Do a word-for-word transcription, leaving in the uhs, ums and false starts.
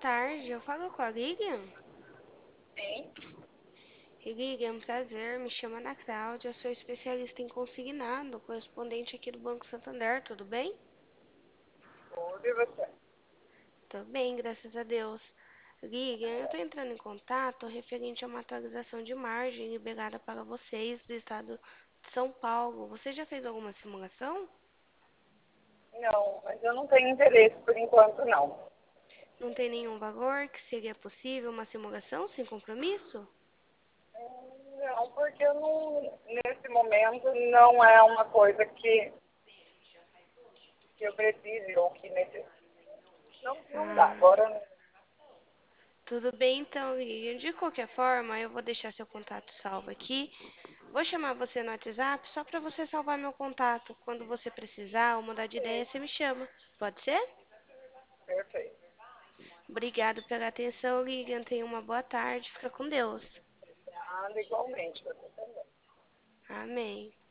tarde, eu falo com a Lilian. Sim, Lilian, é um prazer, me chama Ana Cláudia, sou especialista em consignado, correspondente aqui do Banco Santander, tudo bem? tudo e você. Tô bem, graças a Deus. Lilian, eu tô entrando em contato referente a uma atualização de margem liberada para vocês do estado de São Paulo. Você já fez alguma simulação? Não, mas eu não tenho interesse por enquanto, não. Não tem nenhum valor que seria possível uma simulação sem compromisso? Hum, Não, porque eu não, nesse momento não é uma coisa que, que eu precise ou que necessite. Não, não dá. Ah, Agora, tudo bem então, Lilian. De qualquer forma, eu vou deixar seu contato salvo aqui. Vou chamar você no WhatsApp só para você salvar meu contato. Quando você precisar ou mudar de ideia, sim, você me chama. Pode ser? perfeito. Obrigado pela atenção, Lilian. Tenha uma boa tarde. Fica com Deus. Nada igualmente, você também. Amém.